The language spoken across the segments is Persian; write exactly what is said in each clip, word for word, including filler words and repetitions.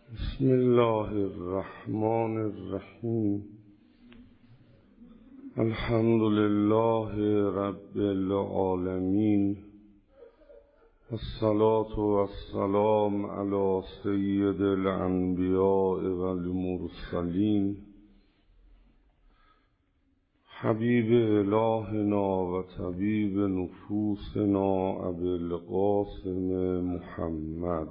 بسم الله الرحمن الرحیم. الحمد لله رب العالمین، الصلاة والسلام علی سید الانبیاء والمرسلین، حبیب الهنا و طبیب نفوسنا ابی القاسم محمد.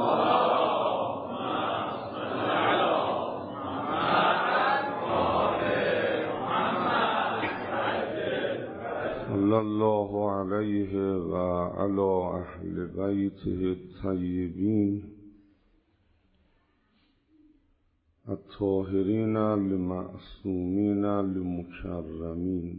صلی الله علیه و علی اهل بیته الطیبین الطاهرین المعصومین المکرمین،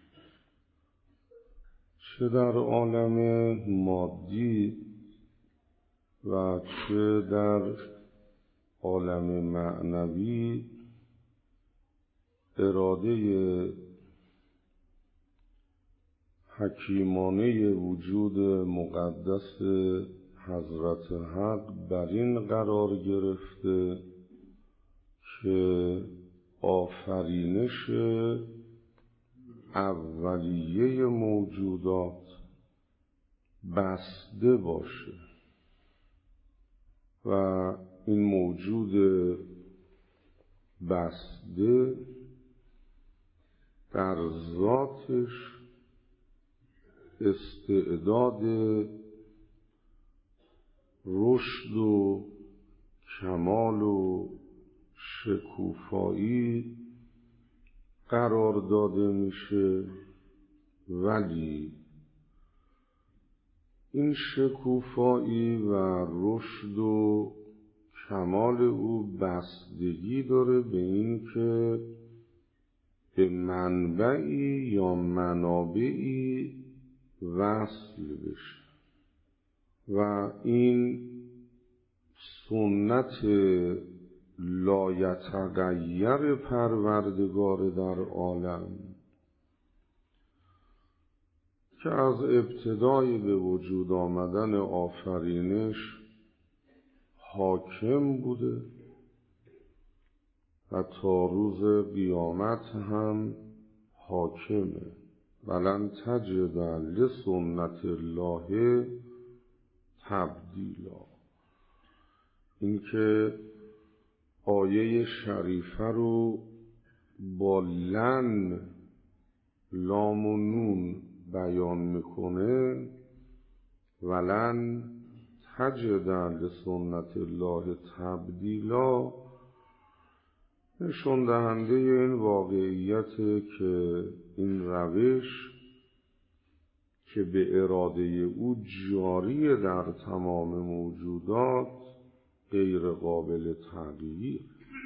چه در عالم مادی و چه در عالم معنوی اراده حکیمانه وجود مقدس حضرت حق بر این قرار گرفته که آفرینش اولیه موجودات بسته باشه و این موجود بسته در ذاتش استعداد رشد و کمال و شکوفایی قرار داده میشه، ولی این شکوفایی و رشد و کمال او بستگی داره به این که به منبعی یا منابعی وصل بشه و این سنت لایتغیر پروردگار در عالم که از ابتدای به وجود آمدن آفرینش حاکم بوده و تا روز قیامت هم حاکمه. ولن تجد لسنت الله تبدیلا. این که آیه شریفه رو با لن لام و نون بیان میکنه، ولن تجد لسنت الله تبدیلا، نشون دهنده این واقعیت که این روش که به اراده او جاری در تمام موجودات غیر قابل تغییر.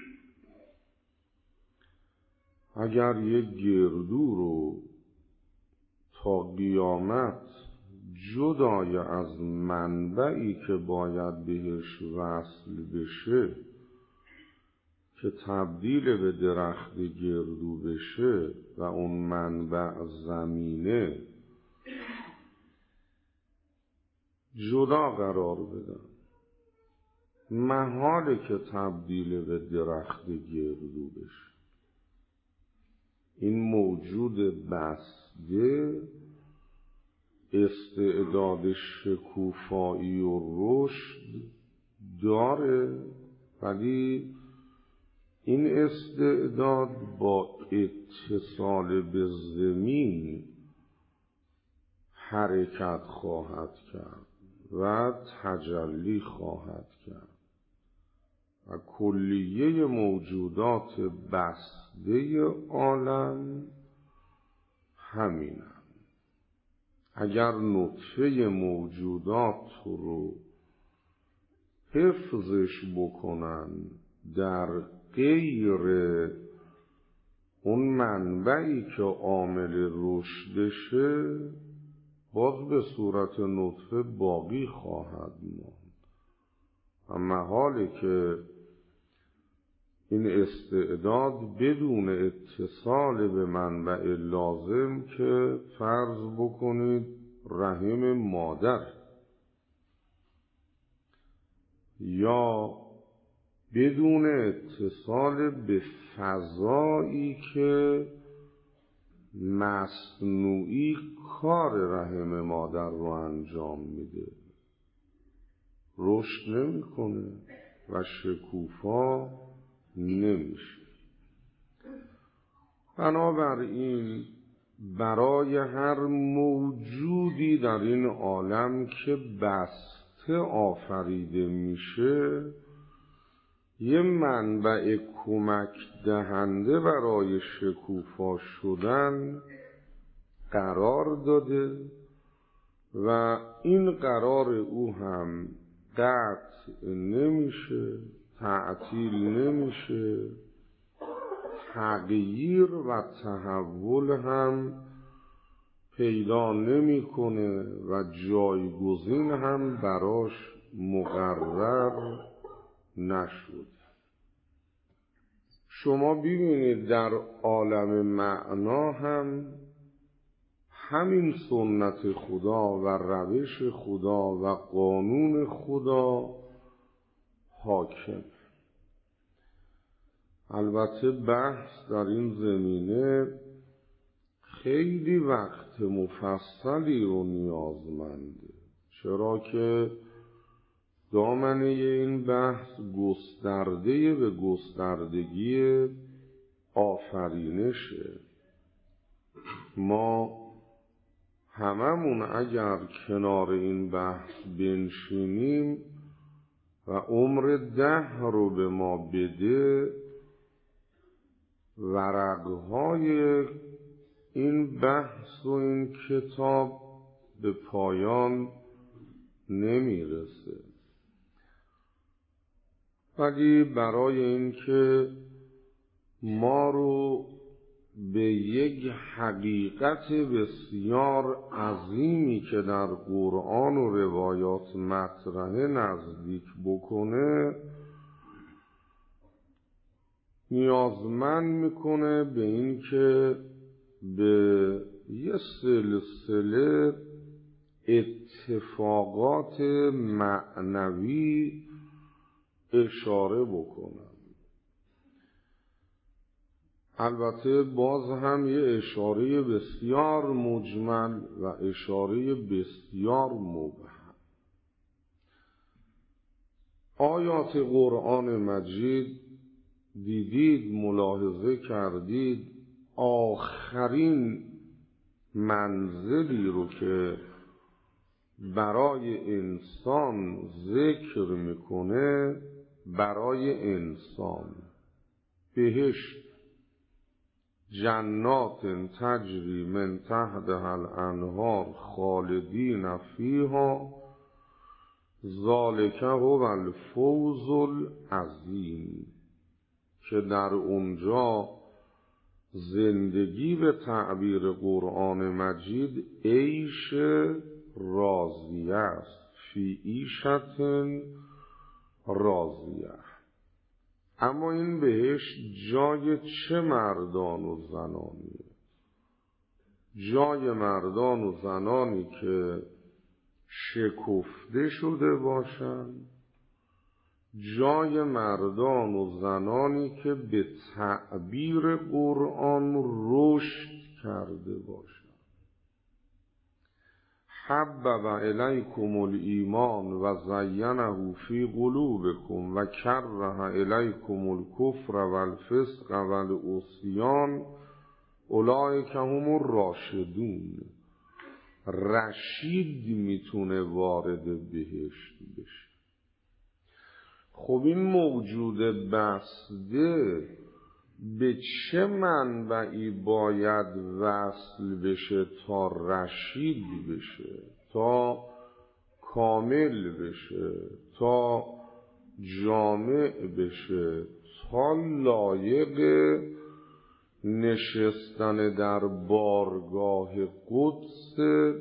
اگر یک گردو رو تا قیامت جدای از منبعی که باید بهش وصل بشه که تبدیل به درخت گردو بشه و اون منبع زمینه جدا قرار بدن، محاله که تبدیل به درخت گردو بشه. این موجود بسته استعداد شکوفایی و رشد داره، ولی این استعداد با اتصال به زمین حرکت خواهد کرد و تجلی خواهد کرد و کلیه موجودات بسته عالم همینند. اگر نطفه موجودات رو حفظش بکنن در غیر اون منبعی که عامل رشدشه، باز به صورت نطفه باقی خواهد ماند. اما حالی که این استعداد بدون اتصال به منبع لازم، که فرض بکنید رحم مادر یا بدون اتصال به فضایی که مصنوعی کار رحم مادر رو انجام میده رشد نمیکنه و شکوفا نمیشه. بنابراین برای هر موجودی در این عالم که بسته آفریده میشه یه منبع کمک دهنده برای شکوفا شدن قرار داده و این قرار او هم قطع نمیشه، تعطیل نمیشه، تغییر و تحول هم پیدا نمیکنه و جایگزین هم براش مقرر نشد. شما ببینید در عالم معنا هم همین سنت خدا و روش خدا و قانون خدا حاکم. البته بحث در این زمینه خیلی وقت مفصلی رو نیازمنده، چرا که دامنه این بحث گسترده به گستردگی آفرینشه. ما هممون اگر کنار این بحث بنشینیم و عمر ده رو به ما بده ورقهای این بحث و این کتاب به پایان نمیرسه. ولی برای اینکه ما رو به یک حقیقت بسیار عظیمی که در قرآن و روایات مطرحه نزدیک بکنه نیازمند میکنه به این که به یه سلسله اتفاقات معنوی اشاره بکنم. البته باز هم یه اشاره بسیار مجمل و اشاره بسیار مبهم. آیات قرآن مجید دیدید، ملاحظه کردید، آخرین منزلی رو که برای انسان ذکر میکنه برای انسان بهشت، جنات تجری من تحتها الانهار خالدین فیها ذالک هو الفوز العظیم، که در اونجا زندگی به تعبیر قرآن مجید عیش راضیه است، فی عیشت راضیه. اما این بهشت جای چه مردان و زنانیه؟ جای مردان و زنانی که شکفته شده باشند، جای مردان و زنانی که به تعبیر قرآن رشد کرده باشند. حبب الیکم الایمان و زینه فی قلوبکم و کره الیکم الکفر و الفسق و العصیان اولئک هم الراشدون. رشید میتونه وارد بهشت بشه. خب این موجود بسته به چه منبعی باید وصل بشه تا رشید بشه، تا کامل بشه، تا جامع بشه، تا لایق نشستن در بارگاه قدس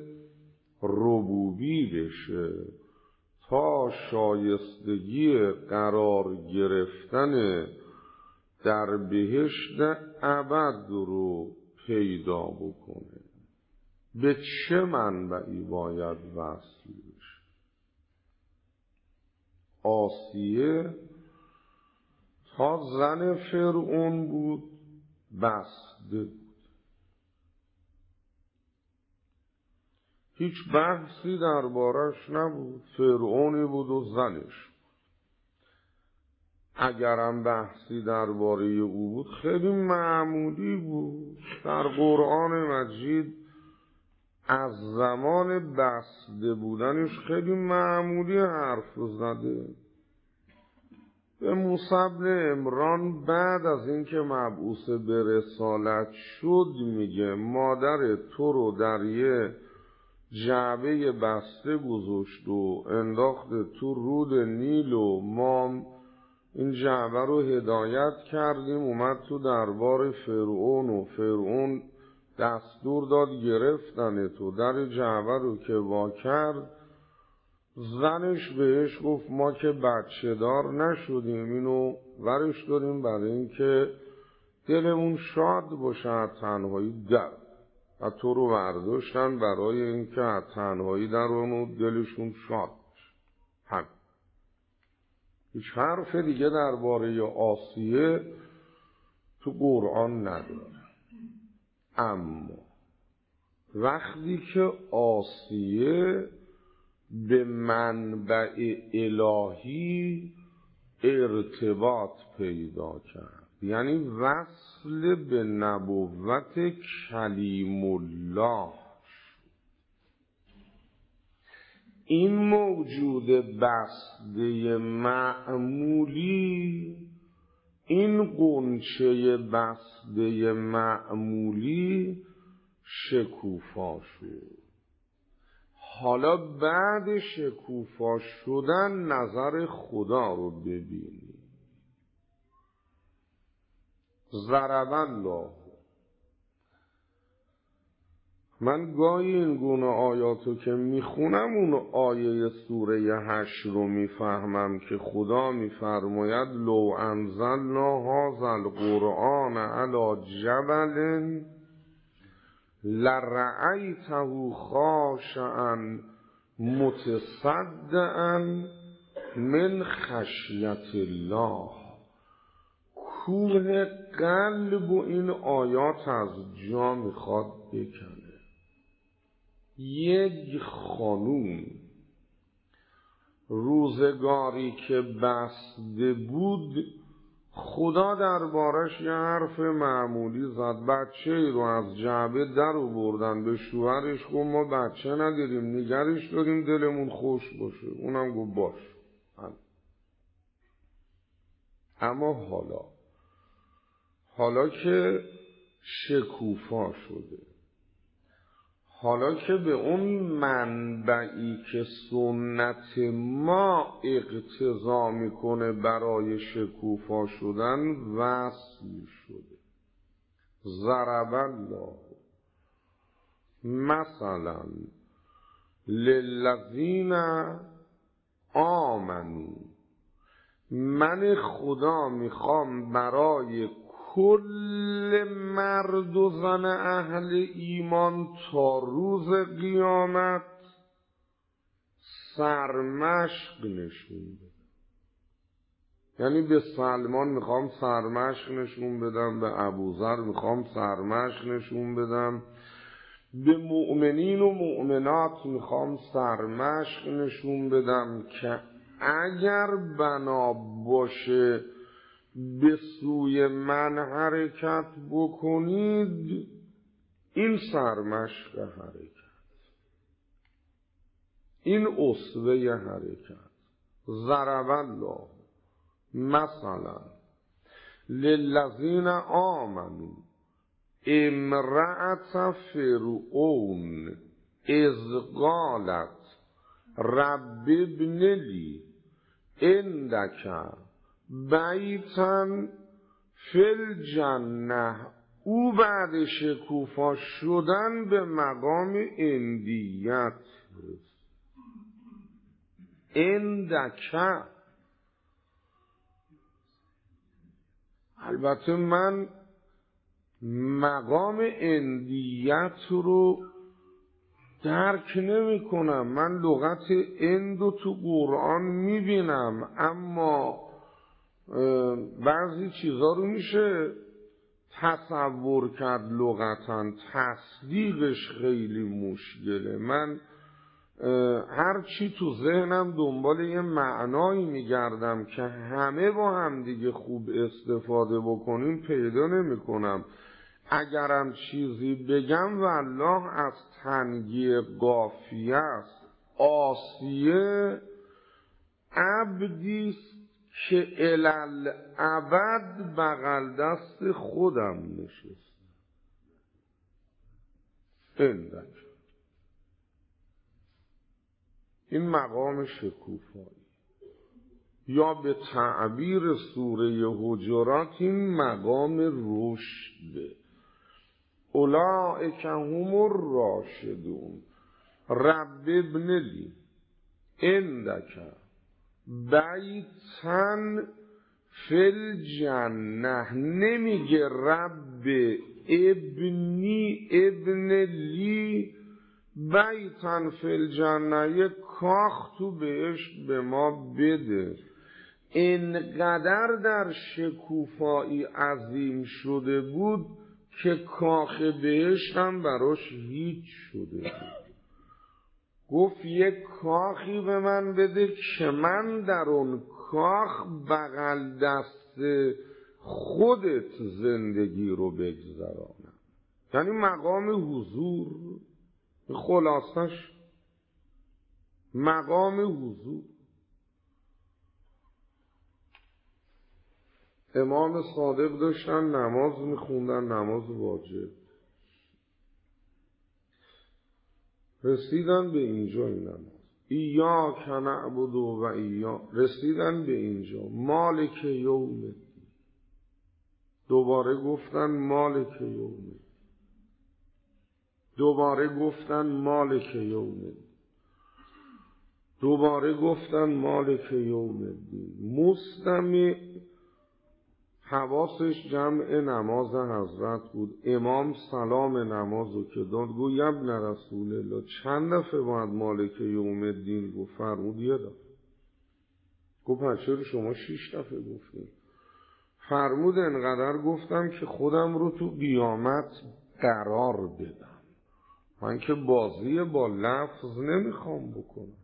ربوبی بشه، تا شایستگی قرار گرفتن در بهشت ابد رو پیدا بکنه؟ به چه منبعی باید وصل بشه؟ آسیه تا زن فرعون بود بسته بود. هیچ بحثی دربارش نبود، فرعونی بود و زنش. اگرم بحثی درباره او بود خیلی معمولی بود. در قرآن مجید از زمان بسته بودنش خیلی معمولی حرف زده. به موسی بن عمران بعد از اینکه مبعوث به رسالت شد میگه مادر تو رو در یه جعبه بسته گذاشت و انداخت تو رود نیل و ما این جعبه رو هدایت کردیم اومد تو دربار فرعون و فرعون دستور داد گرفتن تو. در جعبه رو که وا کرد زنش بهش گفت ما که بچه دار نشدیم اینو ورش داریم برای اینکه دلمون شاد باشه از تنهایی در و تو رو برداشتن برای اینکه از تنهایی در اونو دلشون شاد باشه. هم هیچ حرف دیگه درباره آسیه تو قرآن نداره. اما وقتی که آسیه به منبع الهی ارتباط پیدا کرد، یعنی وصل به نبوت کلیم الله، این موجود بسته معمولی، این غنچه بسته معمولی شکوفا شد. حالا بعد شکوفا شدن نظر خدا رو ببینی. ضرب الله. من گاهی این گونه آیاتو که میخونم اون آیه سوره هشت رو میفهمم که خدا میفرماید لو انزلنا هذا القرآن علی جبل لرأیته خاشعا متصدعا من خشیت الله. کوه قلب و این آیات از جا میخواد بکنه. یک خانوم روزگاری که بسته بود خدا دربارش یه حرف معمولی زد. بچه ای رو از جعبه در آوردن، به شوهرش گفت ما بچه نداریم نگرش داریم دلمون خوش باشه. اونم گفت باش. اما حالا حالا که شکوفا شده، حالا که به اون منبعی که سنت ما اقتضا میکنه برای شکوفا شدن وصل شده. ضرب الله مثلا للذین آمنوا. من خدا میخوام برای کل مرد و زن اهل ایمان تا روز قیامت سرمشق نشون بدم. یعنی به سلمان میخوام سرمشق نشون بدم، به ابوذر میخوام سرمشق نشون بدم، به مؤمنین و مؤمنات میخوام سرمشق نشون بدم که اگر بنا باشه به سوی من حرکت بکنید، این سرمشق حرکت، این اسوه حرکت. ضرب الله مثلا للذین آمنوا امرأة فرعون اذ قالت رب ابن لی عندک بیتاً فی الجنه. او بعد شکوفا شدن به مقام اندیت عندک. البته من مقام اندیت رو درک نمی کنم. من لغت اندو تو قرآن می بینم، اما بعضی چیزا رو میشه تصور کرد لغتاً، تصدیقش خیلی مشکله. من هر چی تو ذهنم دنبال یه معنایی میگردم که همه با هم دیگه خوب استفاده بکنیم پیدا نمی کنم. اگرم چیزی بگم والله از تنگی قافیه است. آسیه عبدیست که الالعبد بغل دست خودم نشست. اندک این مقام شکوفایی، یا به تعبیر سوره حجرات این مقام رشد. اولئک هم الراشدون. رب ابن لی عندک بیتن فی الجنه. نمیگه رب ابنی ابن لی بیتن فی الجنه، یک کاخ تو بهشت به ما بده. اینقدر در شکوفایی عظیم شده بود که کاخ بهشت هم براش هیچ شده بود. گفت یک کاخی به من بده که من در اون کاخ بغل دست خودت زندگی رو بگذرانم. یعنی مقام حضور، خلاصش مقام حضور. امام صادق داشتن نماز میخوندن، نماز واجب. رسیدن به اینجا این نماز، ایاک نعبد و ایاک، رسیدن به اینجا مالک یوم الدین. دوباره گفتن مالک یوم الدین، دوباره گفتن مالک یوم الدین، دوباره گفتن مالک یوم الدین. مستمع حواسش جمع نماز حضرت بود. امام سلام نمازو که داد گو ابن رسول الله چند دفعه باید مالک یوم الدین گفت؟ فرمود یه دفعه. گفت پس چرا شما شیش دفعه گفتید؟ فرمود انقدر گفتم که خودم رو تو قیامت قرار بدم، من که بازی با لفظ نمیخوام بکنم.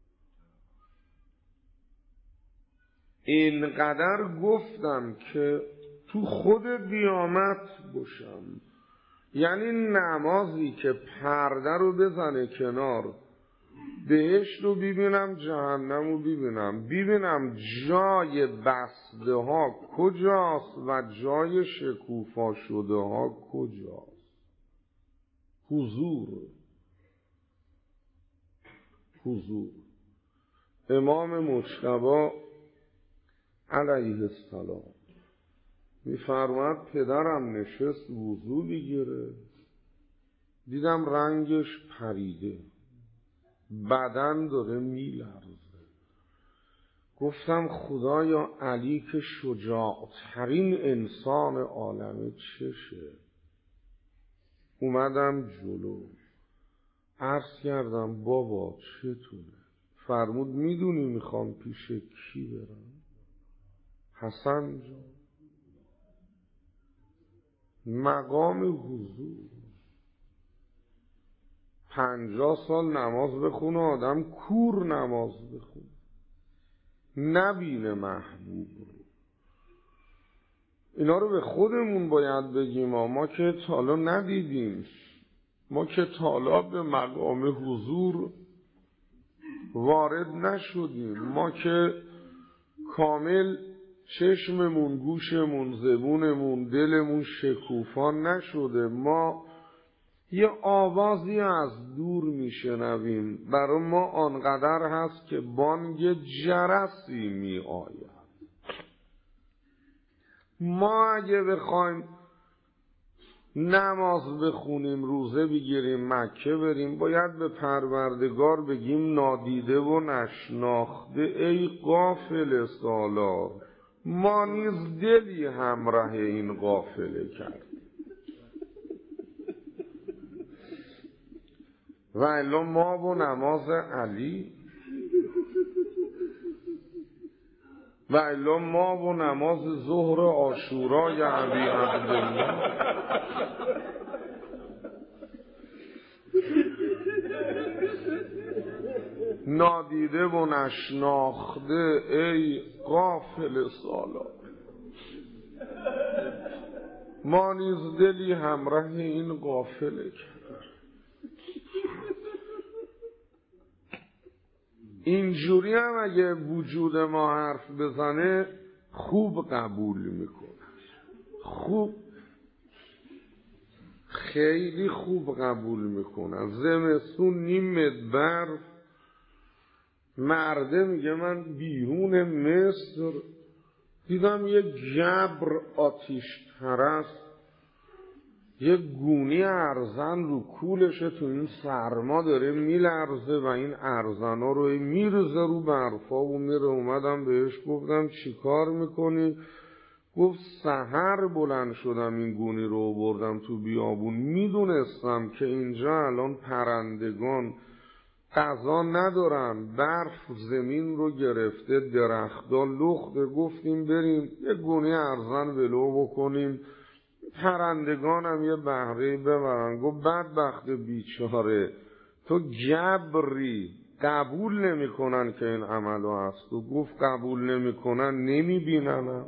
اینقدر گفتم که تو خود قیامت باشم. یعنی نمازی که پرده رو بزنه کنار، بهشت رو ببینم، جهنم رو ببینم، ببینم جای بسته ها کجاست و جای شکوفا شده ها کجاست. حضور حضور امام مجتبی علیه السلام میفرماد پدرم نشست وضو بگیره، دیدم رنگش پریده، بدن داره میلرزه. گفتم خدایا علی که شجاعترین انسان عالمه چشه؟ اومدم جلو عرض کردم بابا چطوره؟ فرمود میدونی میخوام پیش کی برم؟ حسن جان. مقام حضور. پنجاه سال نماز بخونه آدم کور نماز بخونه، نبینه محبوب رو. اینا رو به خودمون باید بگیم، ما که تالا ندیدیم، ما که تالا به مقام حضور وارد نشدیم، ما که کامل چشممون، گوشمون، زبونمون، دلمون شکوفان نشده. ما یه آوازی از دور میشنویم، برای ما آنقدر هست که بانگ جرسی می آید. ما اگه بخوایم نماز بخونیم، روزه بگیریم، مکه بریم، باید به پروردگار بگیم نادیده و نشناخته ای غافل سالار، ما نیز دلی همراه این غافله کرد. و الا ما و نماز علی و الا ما و نماز ظهر عاشورا یعنی عبدالله. نادیده و نشناخته ای غافل سالار، ما نیز دلی همراه این غافله کرد. اینجوری هم اگه وجود ما حرف بزنه خوب قبول میکنه، خوب خیلی خوب قبول میکنه. زمستون نیم برف، مرده میگه من بیرون مصر دیدم یه گبر آتیش پرست یه گونی ارزن رو کولشه، تو این سرما داره میلرزه و این ارزنا رو میرزه رو برفا و میره. اومدم بهش گفتم چی کار میکنی؟ گفت سحر بلند شدم این گونی رو بردم تو بیابون، میدونستم که اینجا الان پرندگان غذا ندارن، برف زمین رو گرفته، درختان لخته، گفتیم بریم یه گونی ارزن ولو بکنیم پرندگان هم یه بهره ببرن. گفت بدبخت بیچاره تو گبری قبول نمی کنن که این عملو هست. و گفت قبول نمی کنن نمی بینن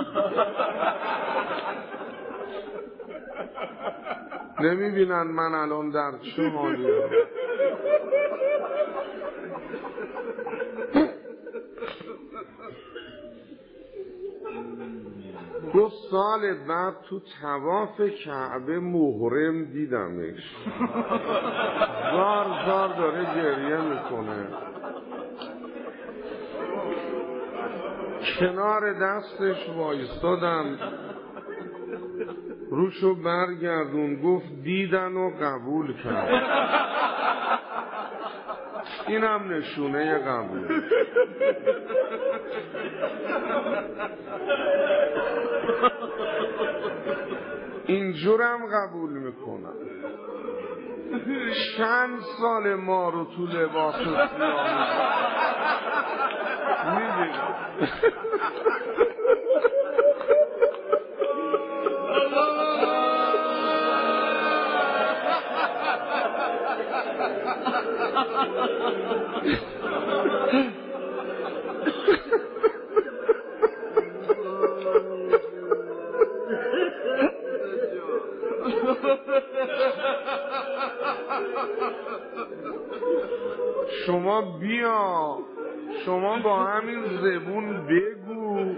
نمی بینن من الان در چه حالیم. دو سال بعد تو طواف کعبه محرم دیدمش، زار زار داره گریه میکنه، کنار دستش وایستادم، روشو برگردون، گفت دیدن و قبول کرد. اینم نشونه قبول. اینجورم قبول میکنم. چند سال ما رو تو لباس سیاه میبینم. شما بیا، شما با همین زبون بگو،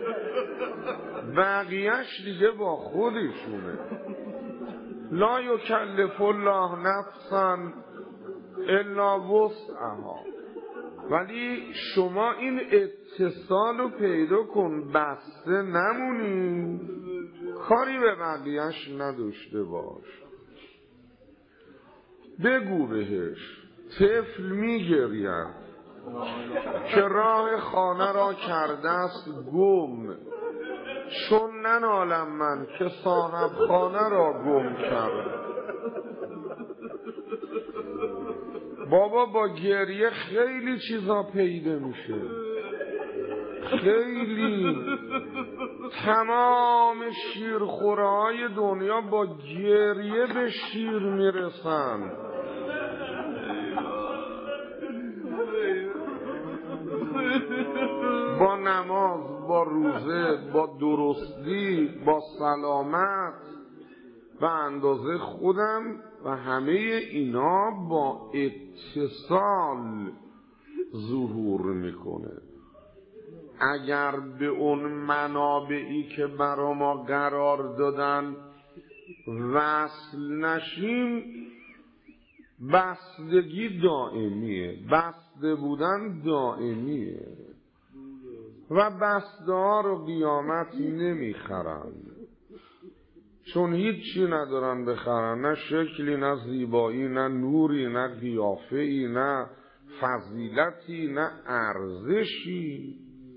بقیهش دیگه با خودشونه. لا یکلف الله نفسا الا وسعها. ولی شما این اتصال رو پیدا کن، بسته نمونی، کاری به بقیهش نداشته باش. بگو بهش طفل میگرید که راه خانه را کرده است گم، چون ننالم من که صاحب خانه را گم کرد. بابا با گریه خیلی چیزا پیدا میشه، خیلی. تمام شیرخورهای دنیا با گریه به شیر میرسن. با نماز، با روزه، با درستی، با سلامت و اندازه خودم و همه اینا با اتصال ظهور میکنه. اگر به اون منابعی که برا ما قرار دادن وصل نشیم، بستگی دائمیه، بسته بودن دائمیه و بسته ها رو قیامت نمیخرن، چون هیچی ندارن بخرن، نه شکلی، نه زیبایی، نه نوری، نه قیافه‌ای، نه فضیلتی، نه ارزشی،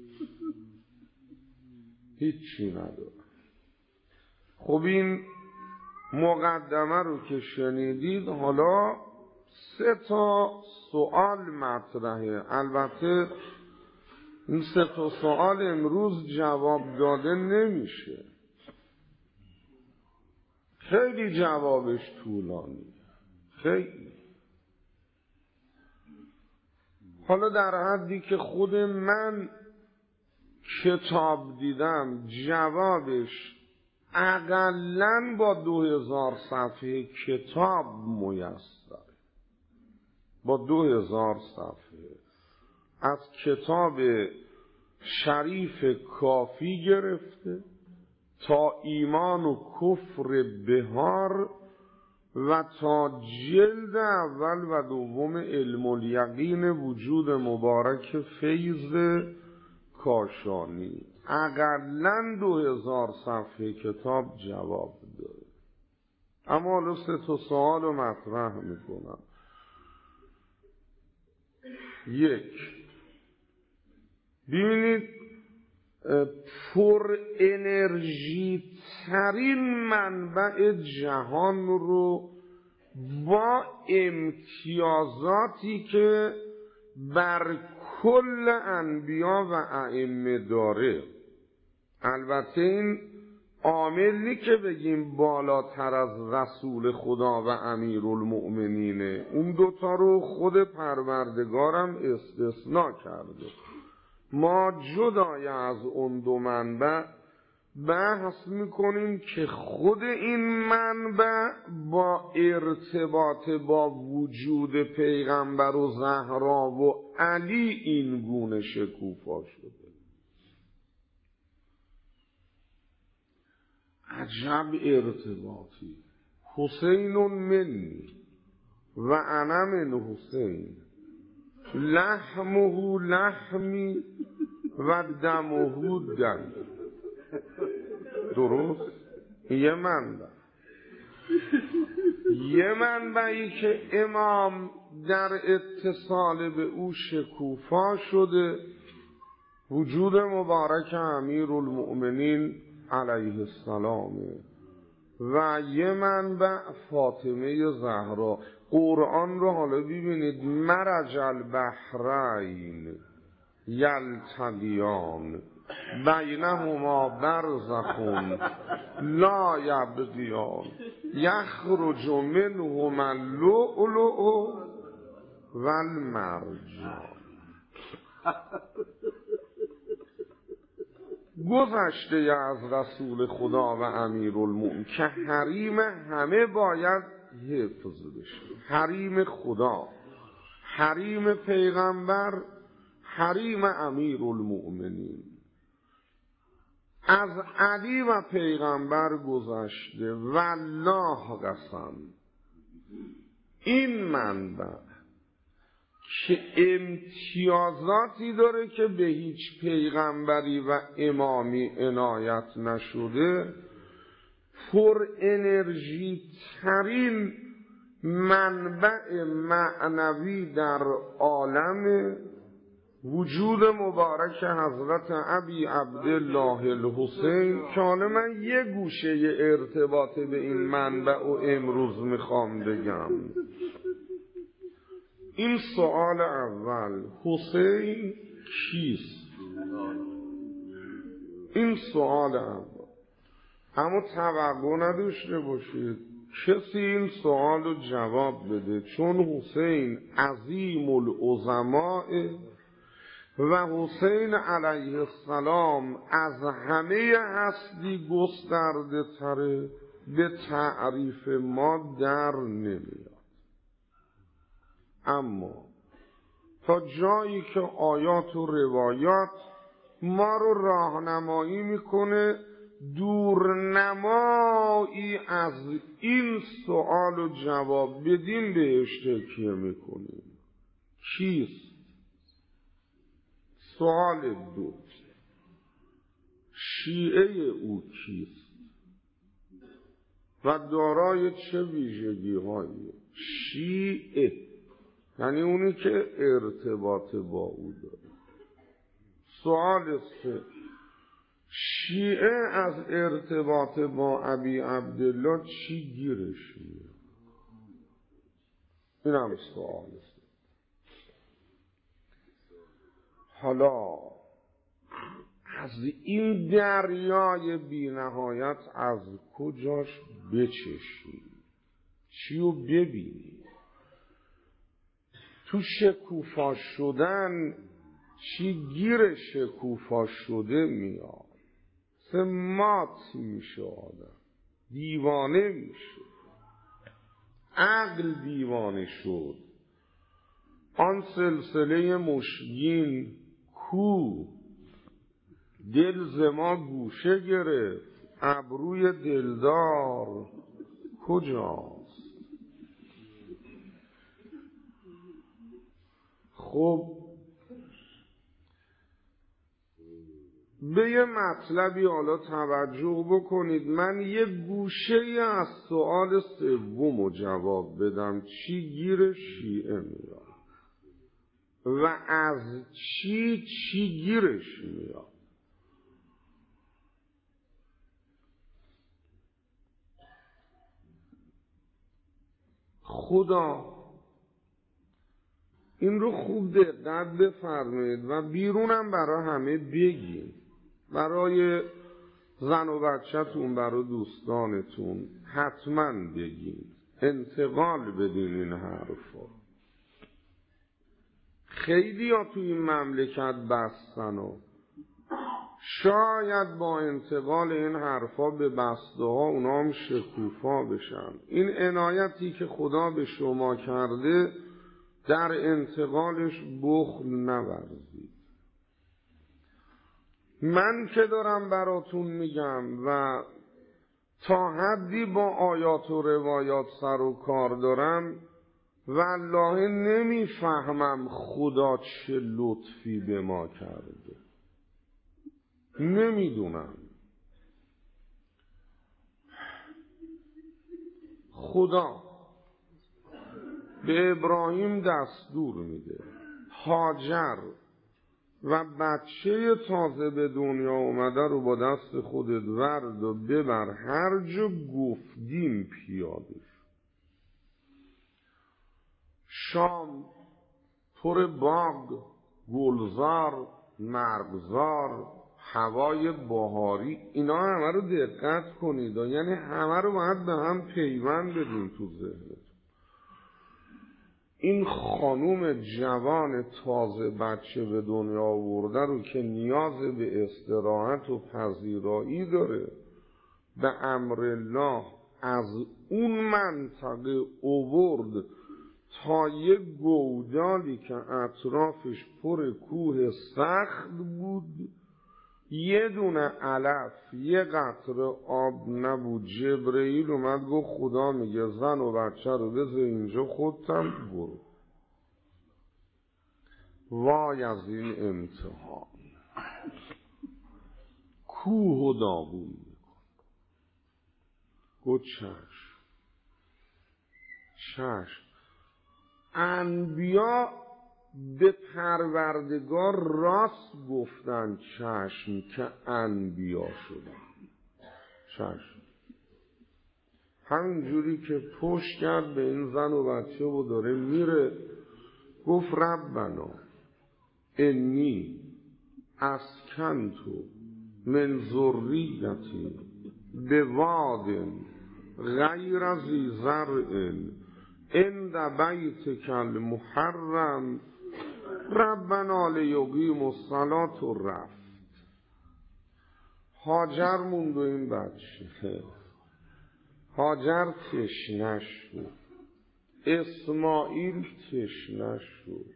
هیچی ندارن. خب این مقدمه رو که شنیدید، حالا سه تا سوال مطرحه. البته این سه تا سوال امروز جواب داده نمیشه، خیلی جوابش طولانی، خیلی. حالا در حدی که خود من کتاب دیدم جوابش اقلن با دو هزار صفحه کتاب میسره، با دو هزار صفحه از کتاب شریف کافی گرفته تا ایمان و کفر بهار و تا جلد اول و دوم علم الیقین وجود مبارک فیض کاشانی، اقلن دو هزار صفحه کتاب جواب داره. اما حالا سه تا سوال رو مطرح میکنم. یک، ببینید پر انرژی ترین منبع جهان رو با امتیازاتی که بر کل انبیا و ائمه داره، البته این عاملی که بگیم بالاتر از رسول خدا و امیرالمؤمنینه، اون دوتا رو خود پروردگارم استثناء کرده. ما جدای از اون دو منبع بحث میکنیم که خود این منبع با ارتباط با وجود پیغمبر و زهرا و علی این گونه شکوفا شده. عجب ارتباطی. حسین منی و انا من حسین، لحمه لحمی و دمه دم. درست؟ یه منبع یه منبعی که امام در اتصال به او شکوفا شده، وجود مبارک امیرالمؤمنین علیه السلام، و یه منبع فاطمه زهرا. قرآن رو حالا ببینید، مرج البحرین یلتقیان بینهما برزخ لا یبغیان یخرج منهما اللؤلؤ والمرجان. گذشته از رسول خدا و امیرالمؤمنین که حریم همه باید حفظ بشه، حریم خدا، حریم پیغمبر، حریم امیرالمؤمنین. از علی و پیغمبر گذشته والله قسم این منبع که امتیازاتی داره که به هیچ پیغمبری و امامی عنایت نشده، پر انرژی ترین منبع معنوی در عالم وجود مبارک حضرت ابی عبدالله الحسین، که حالا من یه گوشه ارتباط به این منبع و امروز میخوام بگم. این سوال اول، حسین کیست؟ این سوال اول. اما توقع نداشته باشید کسی این سوال رو جواب بده، چون حسین عظیم العظماء و حسین علیه السلام از همه هستی گسترده تره، به تعریف ما در نمیاد. اما تا جایی که آیات و روایات ما رو راهنمایی میکنه دورنمایی از این سوال و جواب بدیم بهش تکیه میکنیم. کیست؟ سوال دو، شیعه او کیست و دارای چه ویژگی هایی؟ شیعه یعنی اونی که ارتباط با او داره. سوال سه، شیعه از ارتباط با ابی عبدالله چی گیرش میاد؟ این هم سوال است. حالا از این دریای بی نهایت از کجاش بچشی، چیو ببینی؟ تو شکوفا شدن چی گیر شکوفا شده میاد، سه مات میشه، آدم دیوانه میشه، عقل دیوانه شد. آن سلسله مشگین کو، دل ز ما گوشه گرفت، ابروی دلدار کجاست؟ خب به یه مطلبی حالا توجه بکنید. من یه گوشه از سوال سومو جواب بدم، چی گیر شیعه میاد و از چی چی گیرش میاد. خدا این رو خوب دقت بفرمایید و بیرونم برای همه بگید، برای زن و بچه‌تون، برای دوستانتون حتما بگید، انتقال بدین این حرفا. خیلی ها توی این مملکت بستن و شاید با انتقال این حرفا به بسته ها اونا هم شکوفا بشن. این عنایتی که خدا به شما کرده در انتقالش بخل نورزید. من که دارم براتون میگم و تا حدی با آیات و روایات سر و کار دارم، والله نمیفهمم خدا چه لطفی به ما کرده، نمیدونم. خدا به ابراهیم دستور میده هاجر و بچه تازه به دنیا اومده رو با دست خودت ورد و ببر هر جا گفتیم پیاده. شام پر باغ، گلزار، مرغزار، هوای بهاری، اینا همه رو دقت کنید، یعنی همه رو باید به هم پیوند بدیم تو ذهنتون. این خانوم جوان تازه بچه به دنیا آورده رو که نیاز به استراحت و پذیرایی داره، به امر الله از اون منطقه آورد تا یه گودالی که اطرافش پر کوه سخت بود، یه دونه علف، یه قطره آب نبود. جبرئیل اومد گفت خدا میگه زن و بچه رو بذار اینجا، خودتم برو. وای از این امتحان. کوه و داغون میکن. گفت چشم چشم. انبیا به پروردگار راست گفتن چشم که انبیا شدن. چشم. همینجوری که پشت کرد به این زن و بچه و داره میره، گفت ربنا انی اسکنتو من ذریتی بواد غیر ذی زرع عند بیتک المحرم ربنا لیقیموا الصلاة و رفت. هاجر موند و این بچه. هاجر تشنه شد، اسماعیل تشنه شد.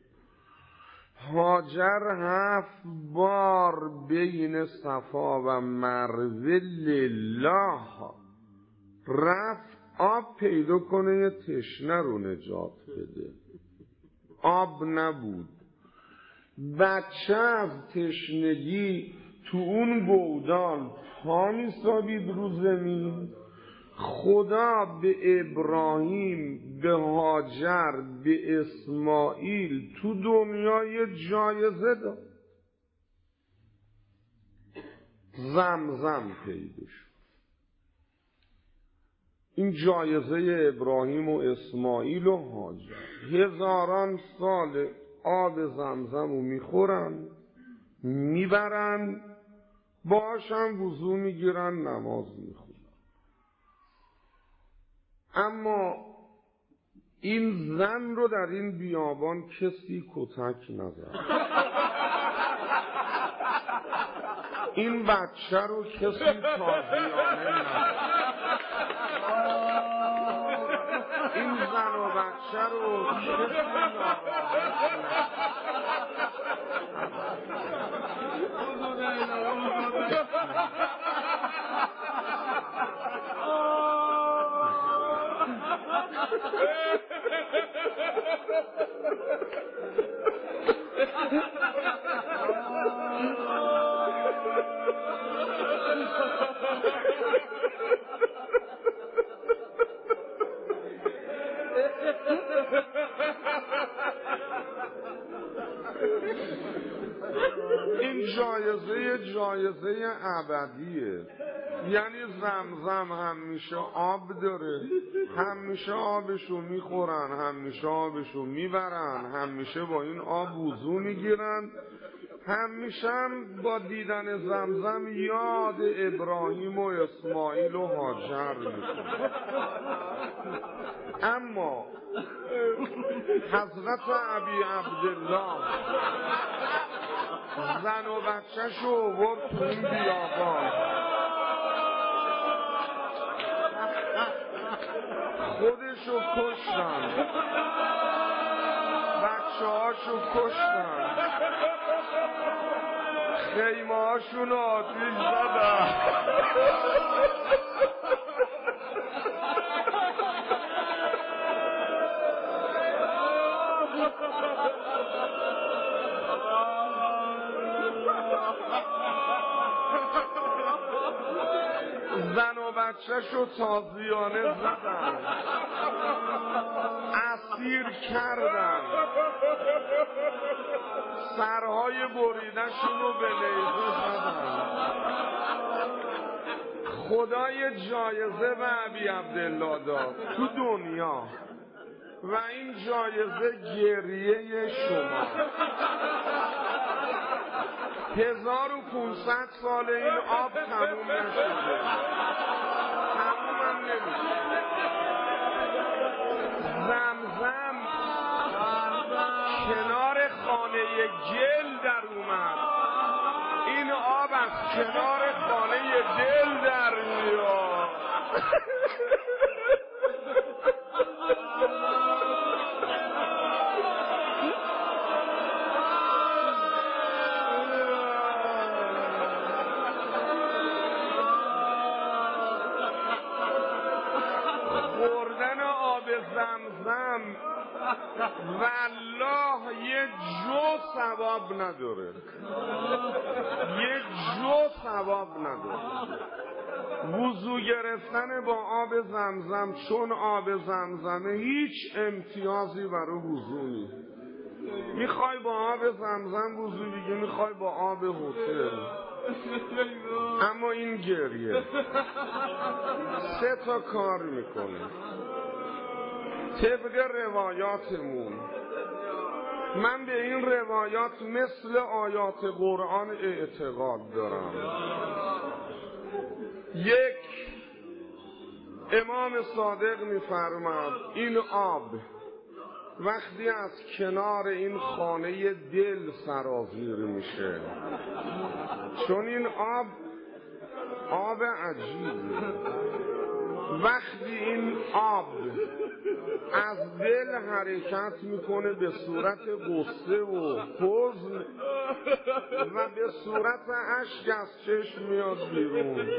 هاجر هفت بار بین صفا و مروه لله رفت آب پیدا کنه یه تشنه رو نجات بده. آب نبود. بچه از تشنگی تو اون گودال پا می‌سابید رو زمین. خدا به ابراهیم، به هاجر، به اسماعیل تو دنیای جایزه داد. زمزم پیدا شد. این جایزه ابراهیم و اسماعیل و هاجر. هزاران سال آب زمزم رو میخورن، میبرن، باهاش هم وضو میگیرن، نماز میخونن. اما این زن رو در این بیابان کسی کتک نزد. این بچه رو کسی تازیانه نزد. این زن و بچه رو کسی ناراحت این جایزه جایزه ابدیه. یعنی زمزم همیشه آب داره، همیشه آبشو میخورن، همیشه آبشو میبرن، همیشه با این آب وضو میگیرن، همیشه هم با دیدن زمزم یاد ابراهیم و اسماعیل و هاجر میکنن. اما حضرت ابی عبدالله زن و بچه شو آورد تو این بیابان، خودشو کشتن، بچه هاشو کشتن، خیمه هاشون آتیش زدن. زن و بچه شو تازیانه زدن، اسیر کردن، سرهای بریده‌شون رو به نیزه زدن. خدای جایزه به ابی عبدالله داد تو دنیا و این جایزه گریه شما. هزار و پونصد سال این آب تموم نشده، تموم هم نمیشه. زمزم کنار خانه گل در اومد، این آب از کنار خانه دل در میاد. خوردن آب زمزم والله یه جو ثواب نداره، یه جو ثواب نداره. وضو گرفتن با آب زمزم چون آب زمزمه هیچ امتیازی برای وضو نیست. میخوای با آب زمزم وضو بگی، میخوای با آب هتل. اما این گریه سه تا کار میکنه طبق روایاتمون. من به این روایات مثل آیات قرآن اعتقاد دارم. یک، امام صادق میفرماد این آب وقتی از کنار این خانه دل سرازیر میشه، چون این آب آب عجیبه، وقتی این آب از دل حرکت میکنه به صورت غصه و حزن و به صورت اشک از چشم میاد بیرون.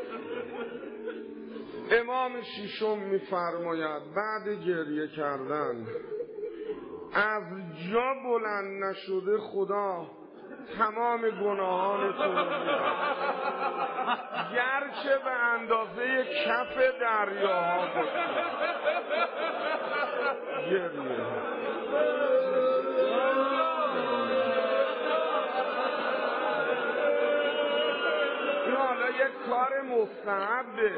امام ششم میفرماید بعد گریه کردن از جا بلند نشده خدا تمام گناهانتون رو می‌بخشه، گرچه به اندازه کف دریاها باشه. گریه این حالا یک کار مستحبه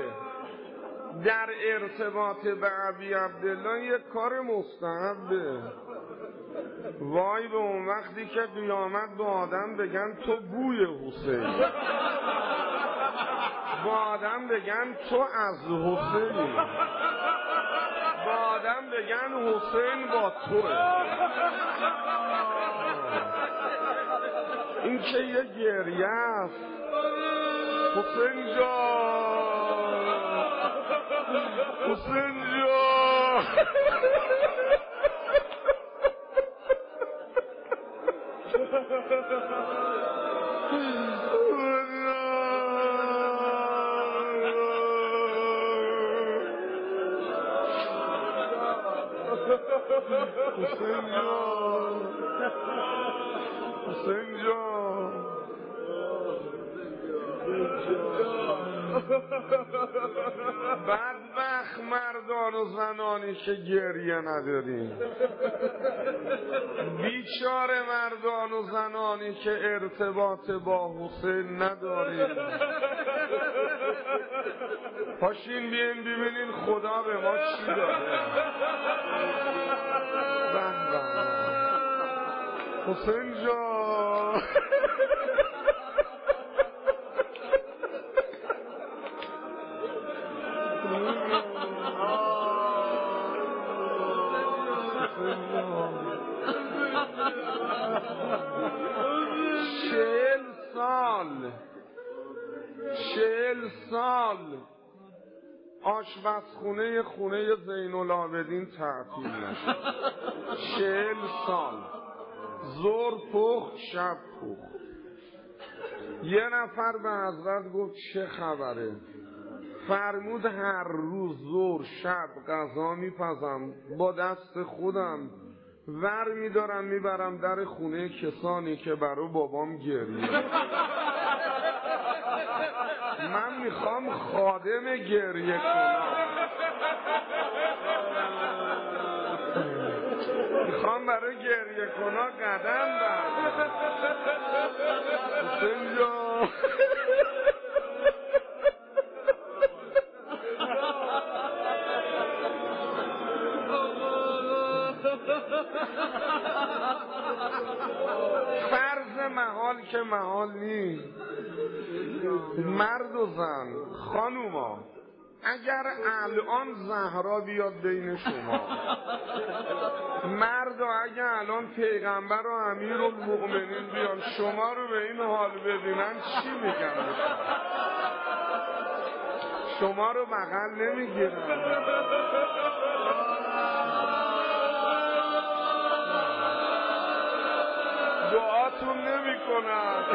در ارتباط به ابی عبدالله، یک کار مستحبه. وای به اون وقتی که قیامت به آدم بگن تو بوی حسین، با آدم بگن تو از حسینی، با آدم بگن حسین با توه. این که یه گریه است. حسین جان، حسین جان. حسین جان، حسین جان. بدبخت مردان و زنانی که گریه نداریم، بیچاره مردان و زنانی که ارتباط با حسین نداریم. پاشین بیین ببینین خدا به ما چی داده. به به حسین جان. چهل سال چهل سال آشپزخونه خونه زین العابدین تعطیل نشد. چهل سال ظهر پخت شب پخت. یه نفر به حضرت گفت چه خبره؟ فرمود هر روز ظهر شب غذا میپزم، با دست خودم ور میدارم میبرم در خونه کسانی که برای بابام گریه. من میخوام خادم گریه کنم، میخوام برای گریه کنم قدم بردارم. حسین جان. فرض محال که محال نیست، مرد و زن، خانوما، اگر الان زهرا بیاد بین شما، مرد و اگر الان پیغمبر و امیرالمؤمنین بیان شما رو به این حال ببینن چی میگن؟ شما رو بغل نمیگیرن؟ دعاتون نمی کنن؟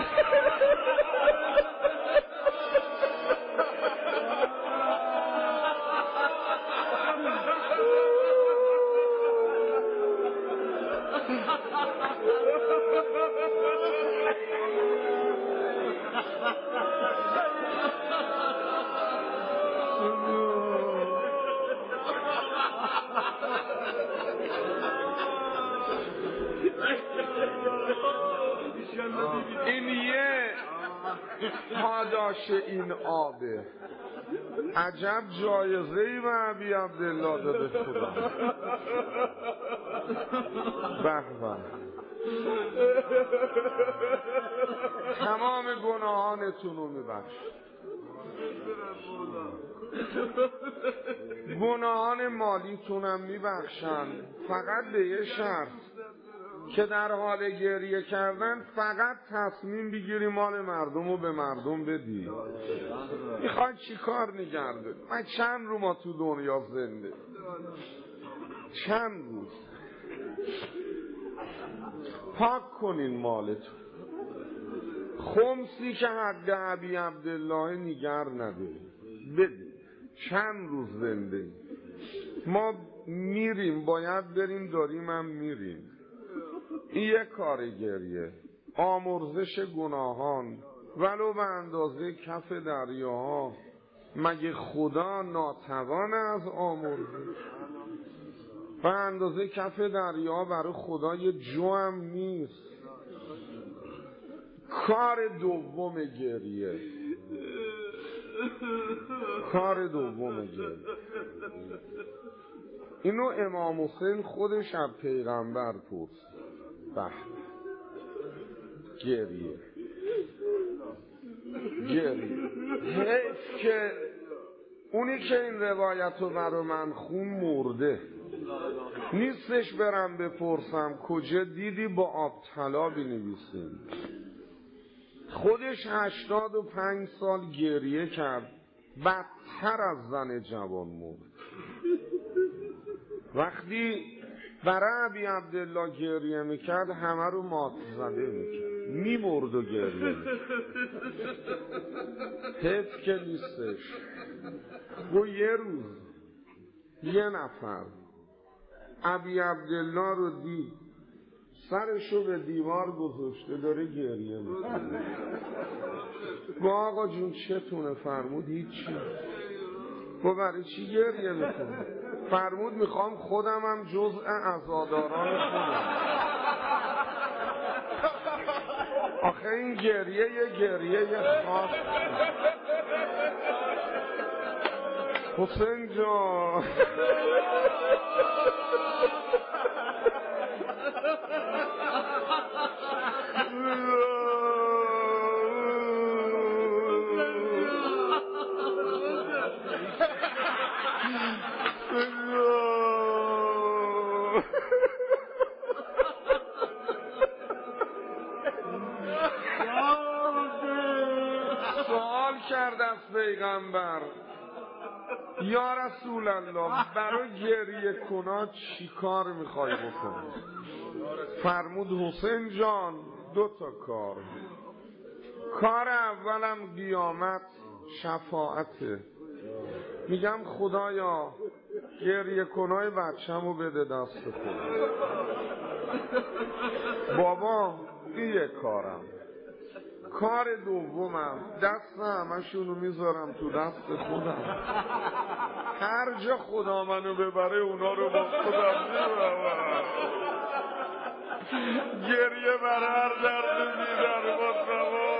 این یه پاداش این آبه. عجب جایزه‌ای به ابی عبدالله داده خدا. به به. تمام گناهانتون رو میبخش. گناهان مالیتونم میبخشن، فقط به یه شرط که در حال گریه کردن فقط تصمیم بگیری مال مردم رو به مردم بدی. میخوای چی کار نگرده؟ من چند رو ما تو دنیا زنده، چند روز پاک کنین مالتون. خمسی که حق ابی عبدالله نگر نداری بدی. چند روز زنده ما میریم، باید بریم، داریم هم میریم. این یک کار گریه، آمرزش گناهان ولو به اندازه کف دریاها. مگه خدا ناتوان از آمرزش؟ به اندازه کف دریا برای خدا یه جو هم نیست. کار دوم گریه، کار دوم گریه اینو امام حسین خودش از پیغمبر پرسید. بله گریه گریه حیف که اونی که این روایت رو برا من خون مرده، نیستش برم بپرسم کجا دیدی با آب طلا بنویسیم. خودش هشتاد و پنج سال گریه کرد، بدتر از زن جوان مرد. وقتی برای ابی عبدالله گریه میکرد همه رو مات زده میکرد، میمرد و گریه میکرد. حیف که نیستش. و یه روز یه نفر ابی عبدالله رو دید سرشو به دیوار گذاشته داره گریه میکنه. گو آقا جون چتونه؟ فرمود هیچی. گو برای چی گریه میکنه؟ فرمود میخوام خودم هم جزء عزاداران خودم. آخه این گریه یه گریه یه خاص. حسین جان سوال کرد از پیغمبر یا رسول الله برای گریه کنا چی کار میخوای بکنی؟ فرمود حسین جان دو تا کار. کار اولم قیامت شفاعته. میگم خدایا گریه کنای بچه‌مو بده دست خودم. بابا این یک کارم. کار دومم دست همشونو میذارم تو دست خودم، هر جا خدا منو ببره اونا رو با خودم میبرم. گریه بر هر درد دیدن با